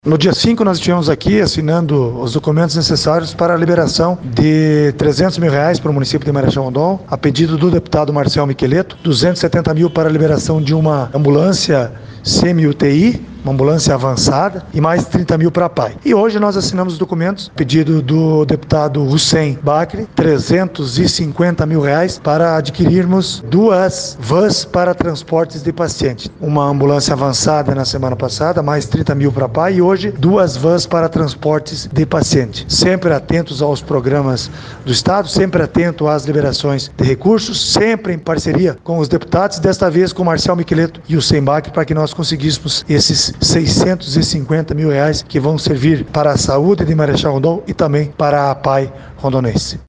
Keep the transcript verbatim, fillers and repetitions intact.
No dia cinco nós estivemos aqui assinando os documentos necessários para a liberação de trezentos mil reais para o município de Marechal Rondon, a pedido do deputado Marcel Miqueleto, duzentos e setenta mil para a liberação de uma ambulância semi-U T I, uma ambulância avançada, e mais trinta mil para a P A I. E hoje nós assinamos os documentos, pedido do deputado Hussein Bakri, trezentos e cinquenta mil reais para adquirirmos duas vans para transportes de pacientes. Uma ambulância avançada na semana passada, mais trinta mil para a P A I, e hoje duas vans para transportes de pacientes. Sempre atentos aos programas do Estado, sempre atento às liberações de recursos, sempre em parceria com os deputados, desta vez com Marcel Miqueleto e Hussein Bakri, para que nós conseguíssemos esses seiscentos e cinquenta mil reais que vão servir para a saúde de Marechal Rondon e também para a P A I rondonense.